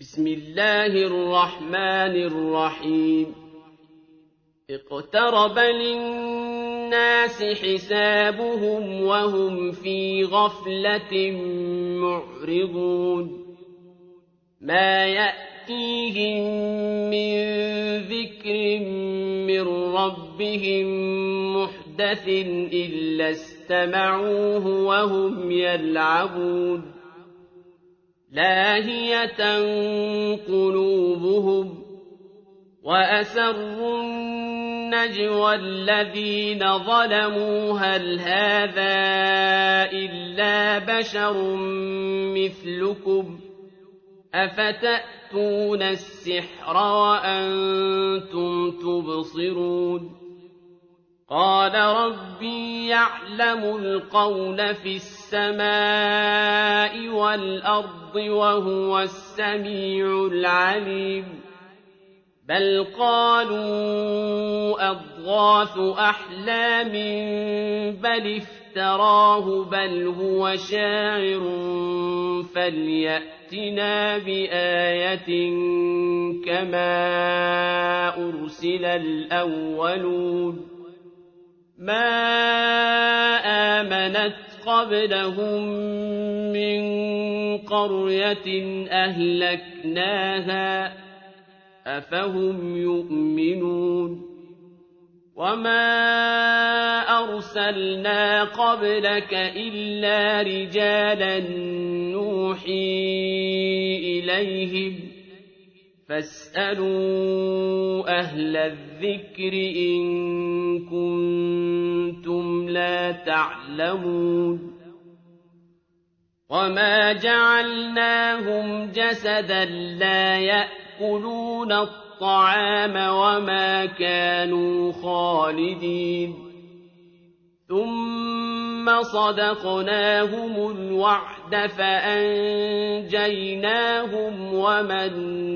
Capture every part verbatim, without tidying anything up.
بسم الله الرحمن الرحيم اقترب للناس حسابهم وهم في غفلة معرضون ما يأتيهم من ذكر من ربهم محدث إلا استمعوه وهم يلعبون لاهية قلوبهم وأسروا النجوى الذين ظلموا هل هذا إلا بشر مثلكم أفتأتون السحر وأنتم تبصرون قال ربي يعلم القول في السماء والأرض وهو السميع العليم بل قالوا أضغاث أحلام بل افتراه بل هو شاعر فليأتنا بآية كما أرسل الأولون ما آمنت قبلهم من قرية أهلكناها أفهم يؤمنون وما أرسلنا قبلك إلا رجالا نوحي إليهم فاسألوا أهل الذكر إن كنتم لا تعلمون وما جعلناهم جسدا لا يأكلون الطعام وما كانوا خالدين ثم صدقناهم الوعد فأنجيناهم ومن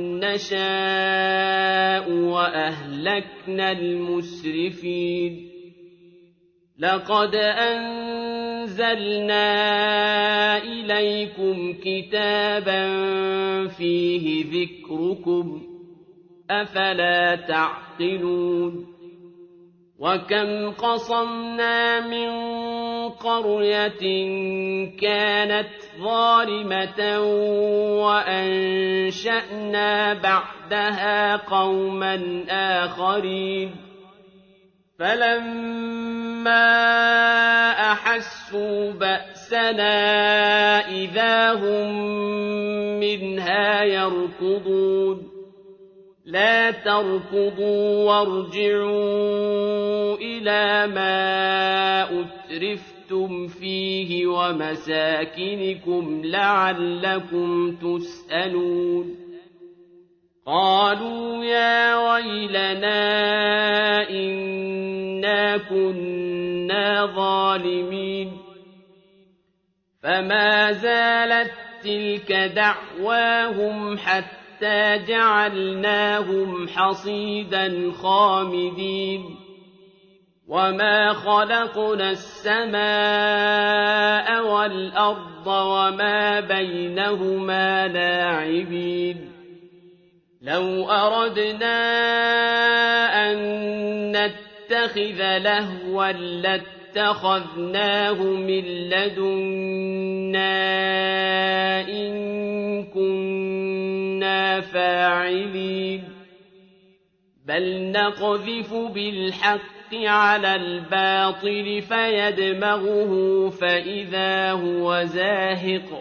نشاء وأهلكنا المسرفين لقد أنزلنا إليكم كتابا فيه ذكركم أفلا تعقلون وكم قصمنا من قرية كانت ظالمة وأنشأنا بعدها قوما آخرين فلما أحسوا بأسنا إذا هم منها يركضون لا تركضوا وارجعوا إلى ما أترفتم فيه ومساكنكم لعلكم تسألون قالوا يا ويلنا إنا كنا ظالمين فما زالت تلك دعواهم حتى حتى جعلناهم حصيدا خامدين وما خلقنا السماء والأرض وما بينهما لاعبين لو أردنا أن نتخذ لهوا لاتخذناه من لدنا إن كنا فاعلين بل نقذف بالحق على الباطل فيدمغه فإذا هو زاهق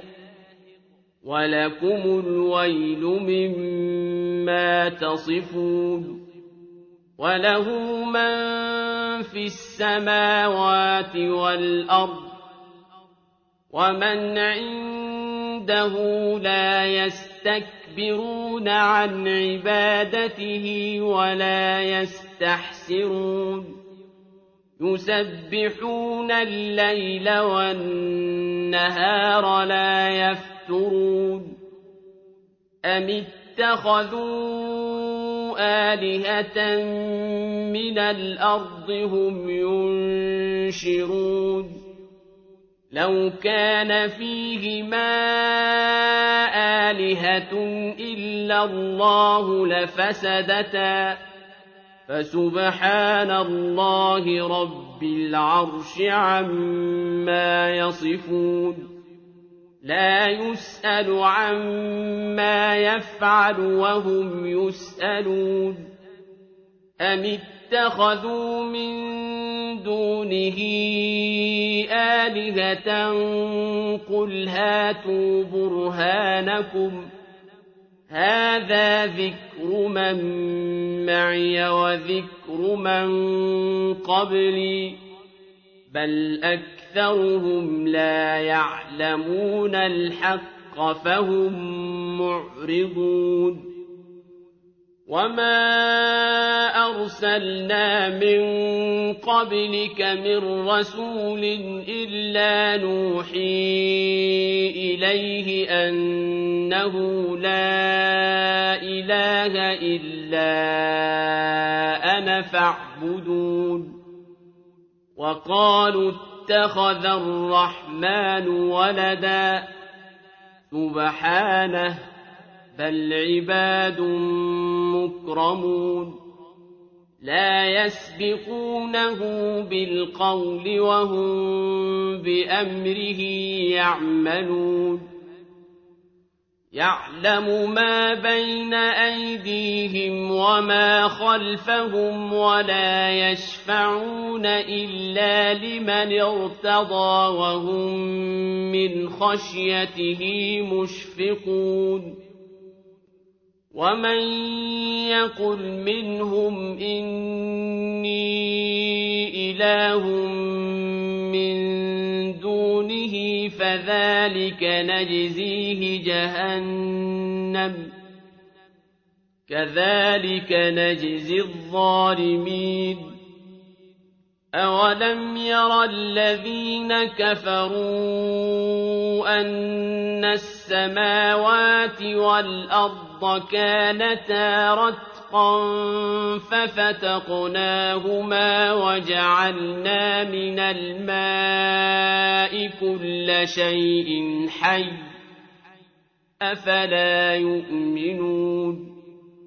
ولكم الويل مما تصفون وله من في السماوات والأرض ومن عنده لا يستكبرون عن عبادته ولا يستحسرون يسبحون الليل والنهار لا يفترون أم اتخذوا آلهة من الأرض هم ينشرون لو كان فيهما آلهة إلا الله لفسدتا فسبحان الله رب العرش عما يصفون لا يسأل عما يفعل وهم يسألون أم اتخذوا من دونه آلهة قل هاتوا برهانكم هذا ذكر من معي وذكر من قبلي بل أكثرهم لا يعلمون الحق فهم معرضون وما أرسلنا من قبلك من رسول إلا نوحي إليه أنه لا إله إلا أنا فاعبدون وقالوا اتخذ الرحمن ولدا سبحانه بل عباد مكرمون لا يسبقونه بالقول وهم بأمره يعملون يعلم ما بين أيديهم وما خلفهم ولا يشفعون إلا لمن ارتضى وهم من خشيته مشفقون ومن يقل منهم إني إله من دونه فذلك نجزيه جهنم كذلك نجزي الظالمين أولم ير الذين كفروا أن السماوات والأرض كانتا رتقا ففتقناهما وجعلنا من الماء كل شيء حي أفلا يؤمنون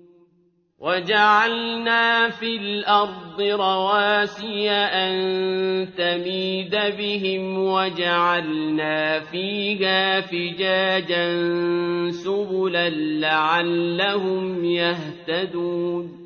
وجعلنا في الأرض رواسي أن تميد بهم وجعلنا فيها فجاجا سبلا لعلهم يهتدون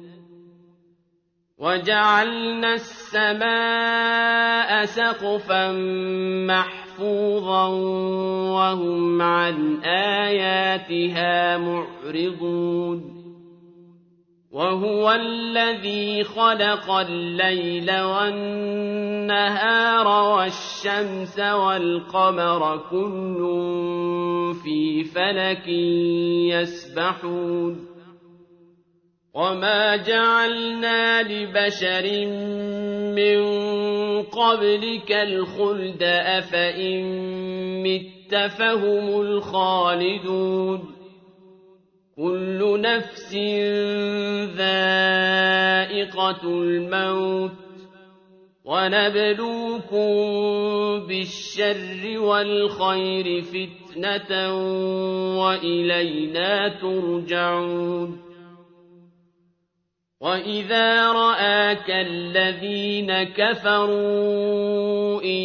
وجعلنا السماء سقفا محفوظا وهم عن آياتها معرضون وهو الذي خلق الليل والنهار والشمس والقمر كل في فلك يسبحون وما جعلنا لبشر من قبلك الخلد أفإن مت فهم الخالدون كل نفس ذائقة الموت ونبلوكم بالشر والخير فتنة وإلينا ترجعون وإذا رآك الذين كفروا إن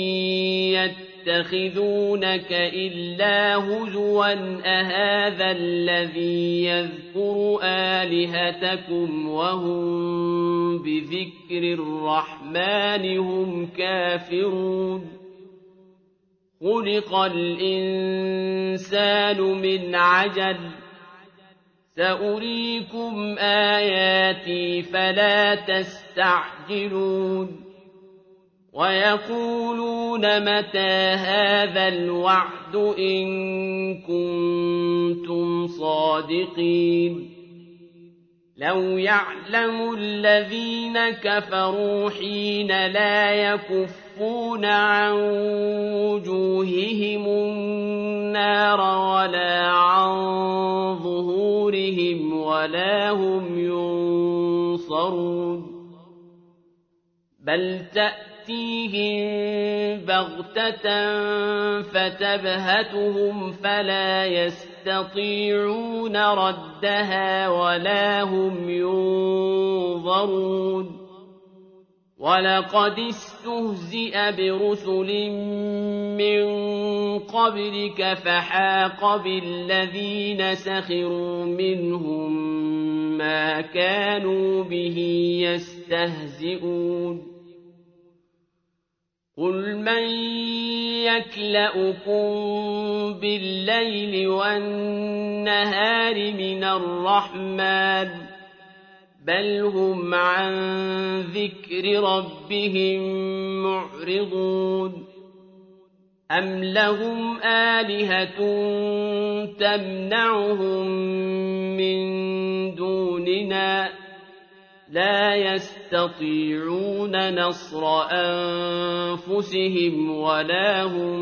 يتخذونك إلا هزوا أهذا الذي يذكر آلهتكم وهم بذكر الرحمن هم كافرون خلق الإنسان من عجل سأريكم آياتي فلا تستعجلون ويقولون متى هذا الوعد إن كنتم صادقين لو يعلم الذين كفروا حين لا يكفون عن وجوههم النار ولا عن ظهورهم ولا هم ينصرون بل تأتي تأتيهم بغتة فتبهتهم فلا يستطيعون ردها ولا هم ينظرون ولقد استهزئ برسل من قبلك فحاق بالذين سخروا منهم ما كانوا به يستهزئون قل من يكلؤكم بالليل والنهار من الرحمن بل هم عن ذكر ربهم معرضون أم لهم آلهة تمنعهم من دوننا لا يستطيعون نصر أنفسهم ولا هم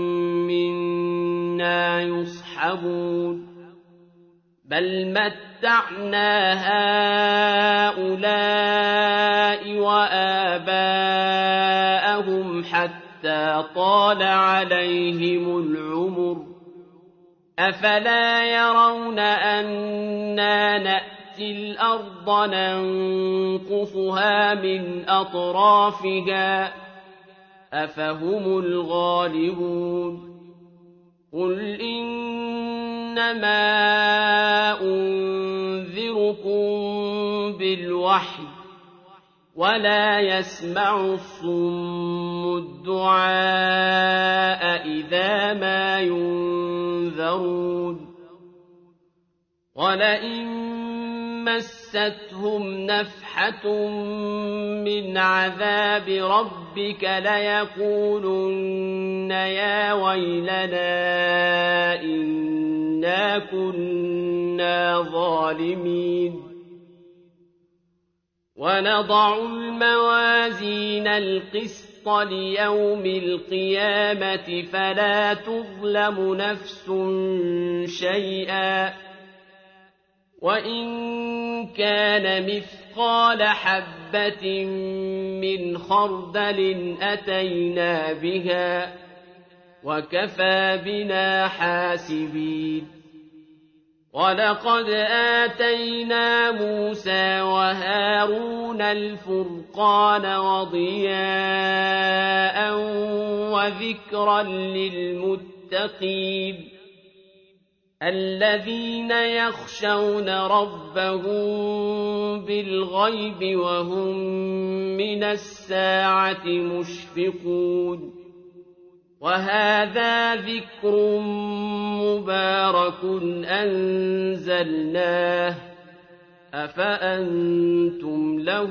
منا يصحبون بل متعنا هؤلاء وآباءهم حتى طال عليهم العمر أفلا يرون أنا نأتي الأرض ننقصها من أطرافها أفهم الغالبون قل إنما أنذركم بالوحي ولا يسمع الصم الدعاء إذا ما ينذرون ولئن مستهم نفحة من عذاب ربك ليقولن يا ويلنا إنا كنا ظالمين ونضع الموازين القسط ليوم القيامة فلا تظلم نفس شيئا وإن كان مثقال حبة من خردل أتينا بها وكفى بنا حاسبين ولقد آتينا موسى وهارون الفرقان وضياء وذكرا للمتقين الذين يخشون ربهم بالغيب وهم من الساعة مشفقون وهذا ذكر مبارك أنزلناه أفأنتم له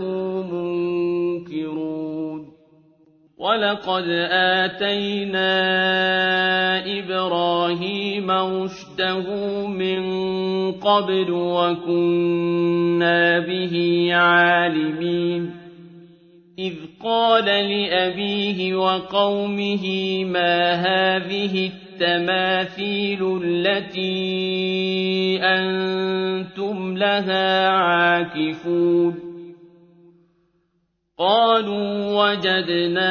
منكرون ولقد آتينا إبراهيم رشده من قبل وكنا به عالمين إذ قال لأبيه وقومه ما هذه التماثيل التي أنتم لها عاكفون قالوا وجدنا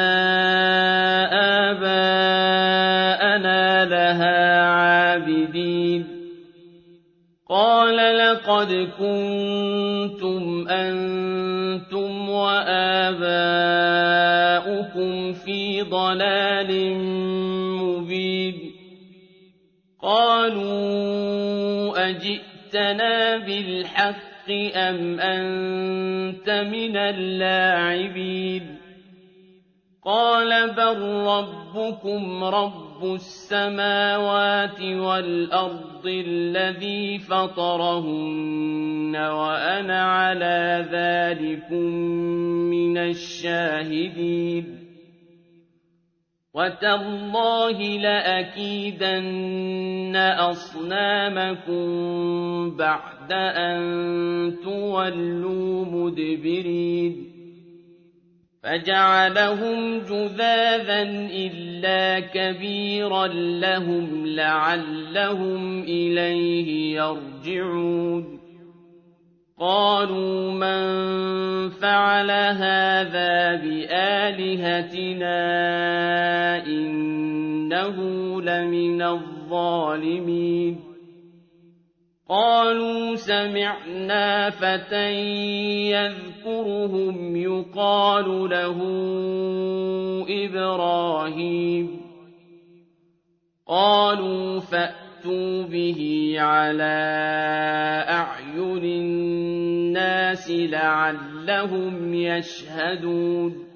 آباءنا لها عابدين قال لقد كنتم أنتم وآباؤكم في ضلال مبين قالوا أجئتنا بالحق أم أنت من اللاعبين قال بل ربكم رب السماوات والأرض الذي فطرهن وأنا على ذلكم من الشاهدين وتالله لأكيدن أصنامكم بعد أن تولوا مدبرين فجعلهم جذاذا إلا كبيرا لهم لعلهم إليه يرجعون قالوا من فعل هذا بآلهتنا إنه لمن الظالمين قالوا سمعنا فتى يذكرهم يقال له إبراهيم قالوا فأتوا به على أعين الناس لعلهم يشهدون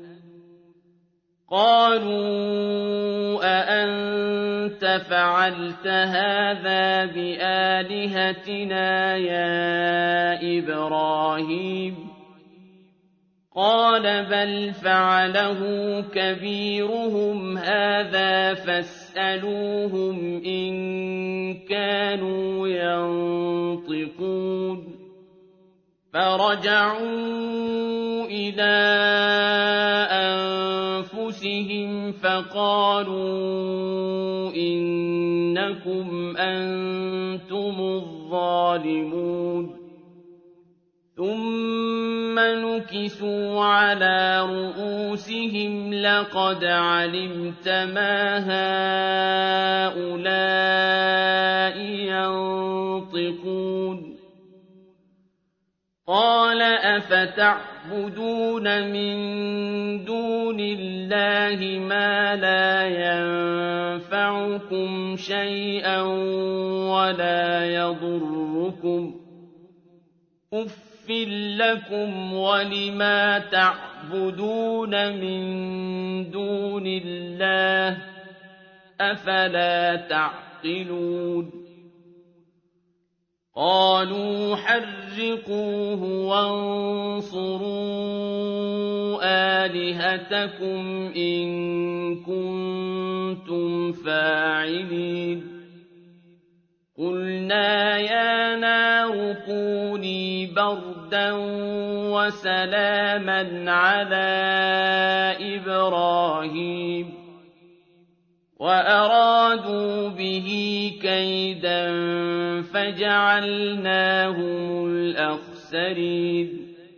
قالوا أأنت فعلت هذا بآلهتنا يا إبراهيم قال بل فعله كبيرهم هذا فاسألوهم إن كانوا ينطقون فرجعوا إلى أنفسهم فقالوا إنكم أنتم الظالمون ثم نكسوا على رؤوسهم لقد علمت ما هؤلاء ينطقون قال أفتعبدون من دون الله ما لا ينفعكم شيئا ولا يضركم أف لكم ولما تعبدون من دون الله أفلا تعقلون قالوا حرقوه وانصروا آلهتكم إن كنتم فاعلين قلنا يا نار كوني بردا وسلاما على إبراهيم وأرادوا به كيدا فجعلناهم الأخسرين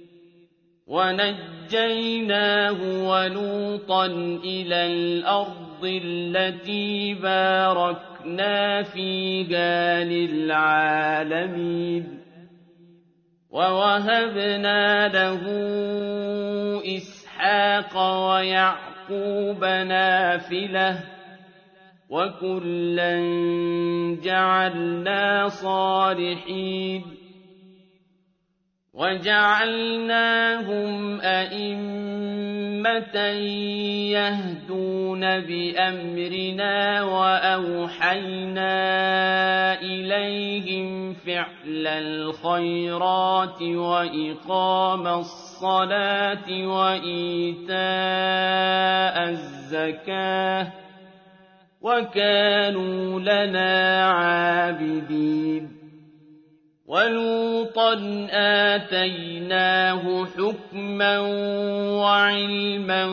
ونجيناه ولوطا إلى الأرض التي باركنا فيها للعالمين ووهبنا له إسحاق ويعقوب نافلة وكلا جعلنا صالحين وجعلناهم أئمة يهدون بأمرنا وأوحينا إليهم فعل الخيرات وإقام الصلاة وإيتاء الزكاة وكانوا لنا عابدين ولوطا آتيناه حكما وعلما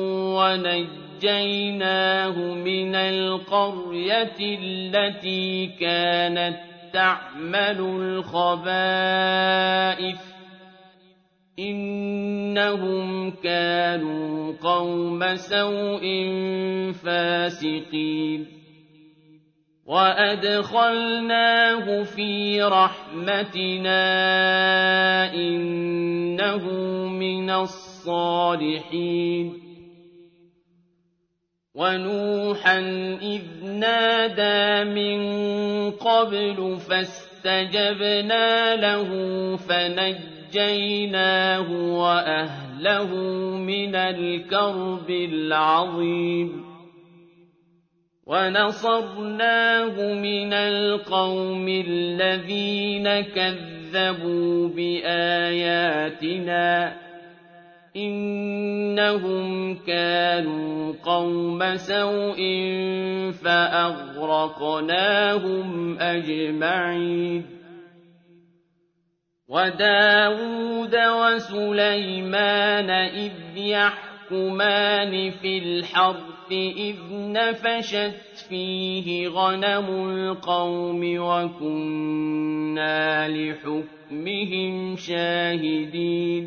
ونجيناه من القرية التي كانت تعمل الخبائث إنهم كانوا قوم سوء فاسقين وأدخلناه في رحمتنا إنه من الصالحين ونوحا إذ نادى من قبل فاستجبنا له فنجيناه وأهله من الكرب العظيم ونصرناه من القوم الذين كذبوا بآياتنا إنهم كانوا قوم سوء فأغرقناهم أجمعين وداود وسليمان إذ يحكمان في الحرث إذ نفشت فِيهِ غَنَمُ الْقَوْمِ وَكُنَّا لِحُكْمِهِمْ شَاهِدِينَ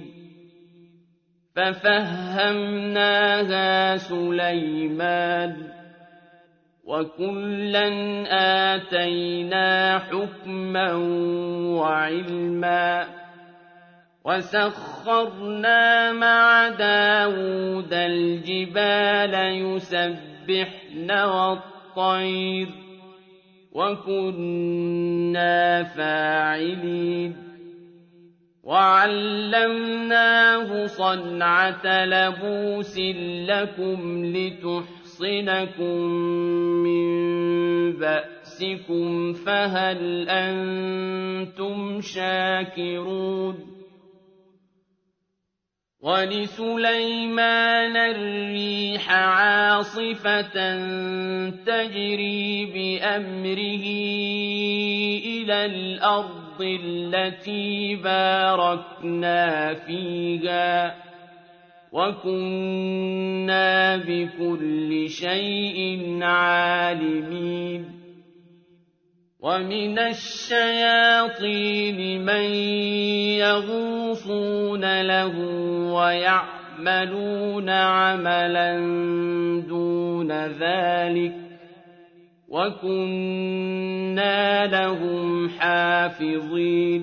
فَفَهَّمْنَاهَا سُلَيْمَانَ وَكُلًّا آتَيْنَا حُكْمًا وَعِلْمًا وَسَخَّرْنَا مَعَ دَاوُودَ الْجِبَالَ يُسَبِّحْنَ وَالطَّيْرَ وَكُنَّا فَاعِلِينَ وَعَلَّمْنَاهُ صَنْعَةَ لَبُوسٍ لَّكُمْ لِتُحْصِنَكُم مِّن بَأْسِكُمْ فَهَلْ أَنتُمْ شَاكِرُونَ وَلِسُلَيْمَانَ الرِّيحَ عَاصِفَةً تَجْرِي بِأَمْرِهِ إِلَى الْأَرْضِ الَّتِي بَارَكْنَا فِيهَا وَكُنَّا بِكُلِّ شَيْءٍ عَالِمِينَ وَمِنَ الشَّيَاطِينِ مَن يَغُوصُونَ لَهُ وَيَعْمَلُونَ عَمَلًا دُونَ ذَلِكَ وَكُنَّا لَهُمْ حَافِظِينَ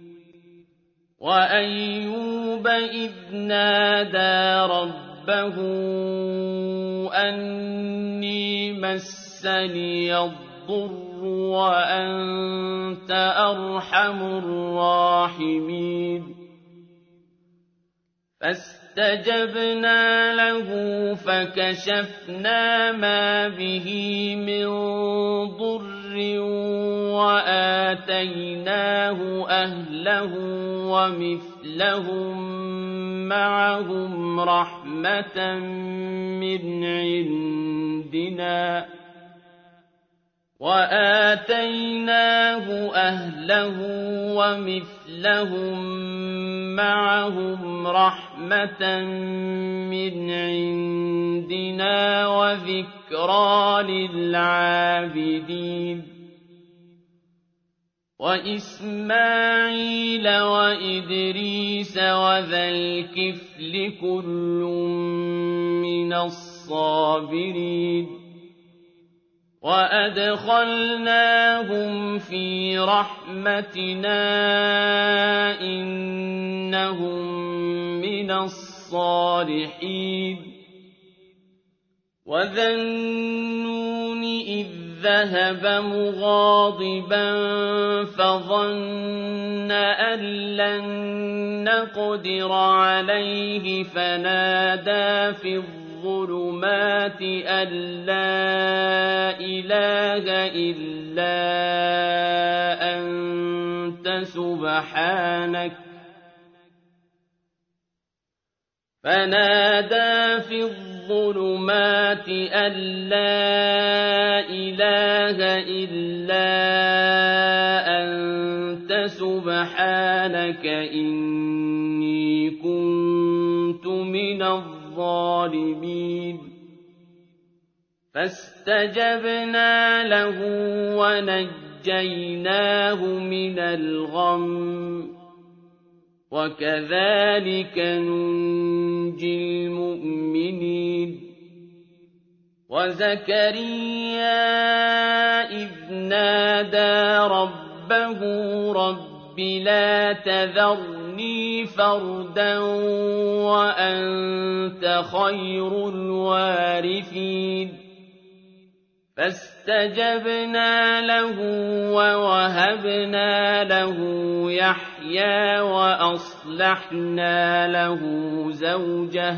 وَأَيُّوبَ إِذْ نَادَىٰ رَبَّهُ أَنِّي مَسَّنِيَ الضُّرُّ وَأَنتَ أَرْحَمُ الرَّاحِمِينَ فَاسْتَجَبْنَا لَهُ فَكَشَفْنَا مَا بِهِ مِن ضُرٍّ وَآتَيْنَاهُ أَهْلَهُ وَمِثْلَهُم مَّعَهُمْ رَحْمَةً مِّنْ عِندِنَا وَآتَيْنَاهُ أَهْلَهُ وَمِثْلَهُم مَّعَهُمْ رَحْمَةً مِّنْ عِندِنَا وَذِكْرَىٰ لِلْعَابِدِينَ وَإِسْمَاعِيلَ وَإِدْرِيسَ وَذَا الْكِفْلِ كُلٌّ مِّنَ الصَّابِرِينَ وَأَدْخَلْنَاهُمْ فِي رَحْمَتِنَا ۖ إِنَّهُم مِّنَ الصَّالِحِينَ وَذَا النُّونِ إِذ ذَّهَبَ مُغَاضِبًا فَظَنَّ أَن لَّن نَّقْدِرَ عَلَيْهِ فَنَادَىٰ فِي الظُّلُمَاتِ أَن لَّا إِلَٰهَ إِلَّا أَنتَ سُبْحَانَكَ فَنَادَىٰ فِي الظُّلُمَاتِ أَن لَّا إِلَٰهَ إِلَّا أَنتَ سُبْحَانَكَ إِنِّي كُنتُ مِنَ الظَّالِمِينَ فَاسْتَجَبْنَا لَهُ وَنَجَّيْنَاهُ مِنَ الْغَمِّ وَكَذَٰلِكَ نُنجِي الْمُؤْمِنِينَ وَزَكَرِيَّا إِذْ نَادَىٰ رَبَّهُ رَبِّ لَا تَذَرْنِي فَرْدًا وَأَنتَ خَيْرُ الْوَارِثِينَ فَاسْتَجَبْنَا لَهُ وَوَهَبْنَا لَهُ يَحْيَىٰ وَأَصْلَحْنَا لَهُ زَوْجَهُ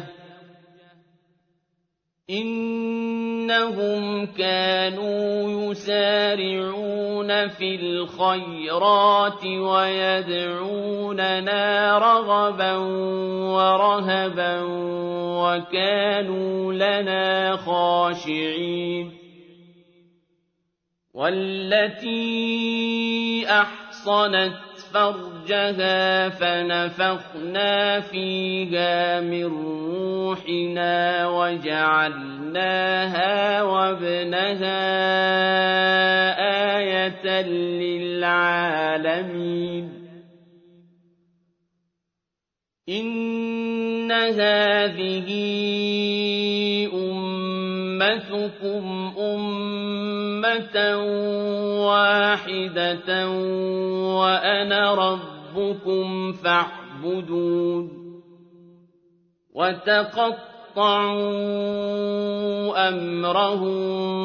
إِنَّهُمْ كَانُوا يُسَارِعُونَ فِي الْخَيْرَاتِ وَيَدْعُونَنَا رَغَبًا وَرَهَبًا وَكَانُوا لَنَا خَاشِعِينَ وَالَّتِي أَحْصَنَتْ فرجها فنفخنا فيها من روحنا وجعلناها وابنها آية للعالمين إن هذه أمتكم أمة واحدة وأنا ربكم فاعبدون وتقطعوا أمرهم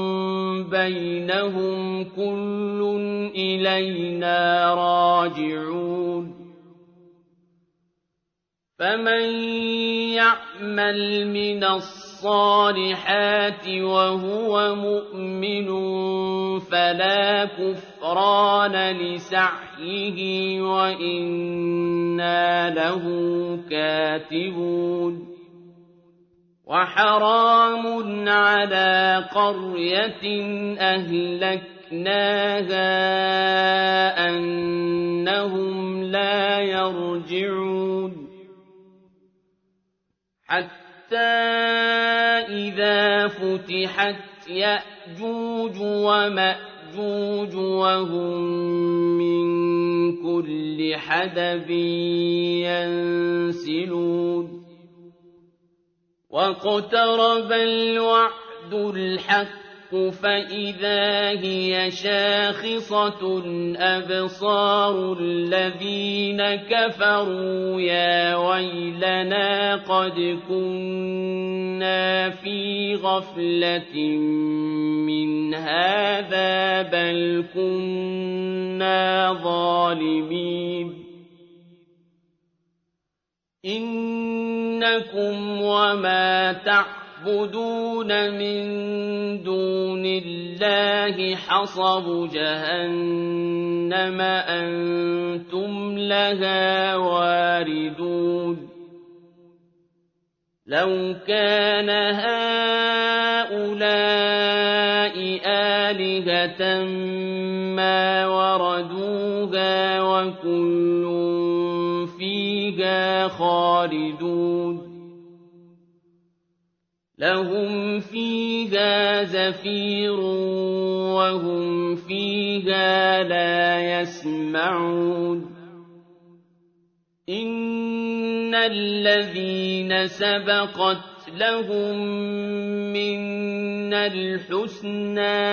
بينهم كل إلينا راجعون فمن يعمل من الصالحات وهو مؤمن فلا كفران لسعيه وإنا له كاتبون وحرام على قرية أهلكناها أنهم لا يرجعون حتى إذا فتحت يأجوج ومأجوج وهم من كل حدب ينسلون واقترب الوعد الحق فإذا هي شاخصة أبصار الذين كفروا يا ويلنا قد كنا في غفلة من هذا بل كنا ظالمين إنكم وما تعبدون من دون الله حصب جهنم أنتم لها واردون لو كان هؤلاء آلهة ما وردوها وكل فيها خالدون لهم فيها زفير وهم فيها لا يسمعون إن الذين سبقت لهم منا الحسنى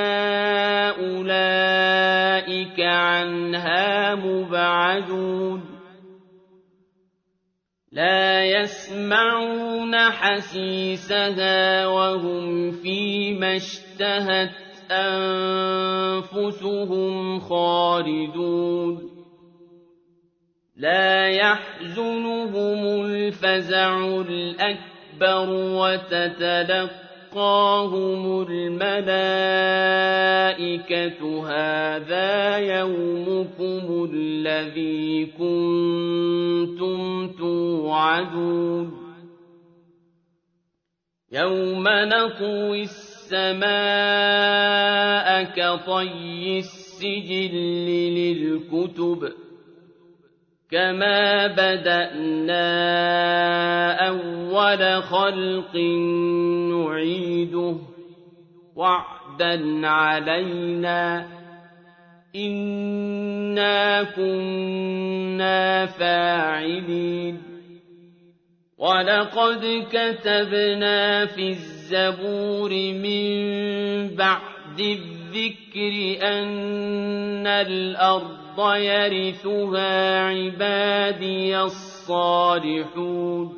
أولئك عنها مبعدون لا يسمعون حسيسها وهم فيما اشتهت أنفسهم خالدون لا يحزنهم الفزع الأكبر وتتلقاهم الملائكة هذا يومكم الذي كنتم توعدون يوم نطوي السماء كطي السجل للكتب كما بدأنا أول خلق نعيده وعدا علينا إنا كنا فاعلين ولقد كتبنا في الزبور من بعد الذكر أن الأرض يرثها عبادي الصالحون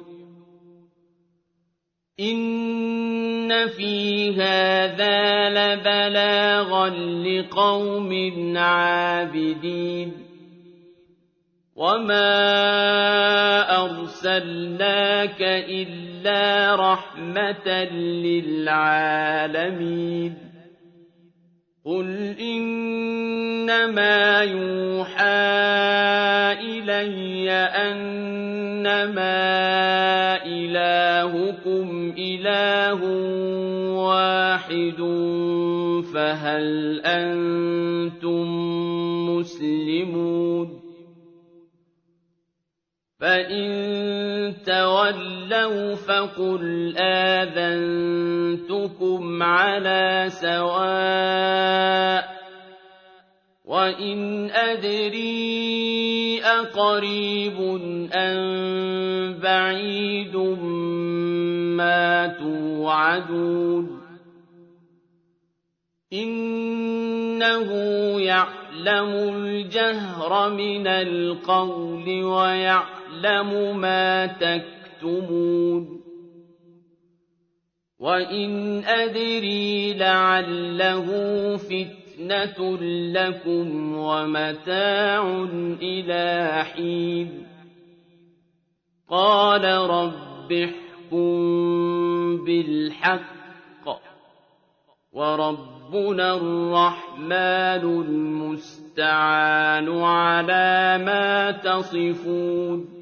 إن في هذا لبلاغا لقوم عابدين وما أرسلناك إلا رحمة للعالمين قل إنما يوحى إلي أنما إلهكم إله واحد فهل أنتم مسلمون فإن تولوا فقل آذنتكم على سواء وإن أدري أقريب أم بعيد ما توعدون إنه يعلم الجهر من القول ويعلم ما تكتمون وإن أدري لعله فتنة لكم ومتاع إلى حين قال رب احكم بالحق وربنا الرحمن المستعان على ما تصفون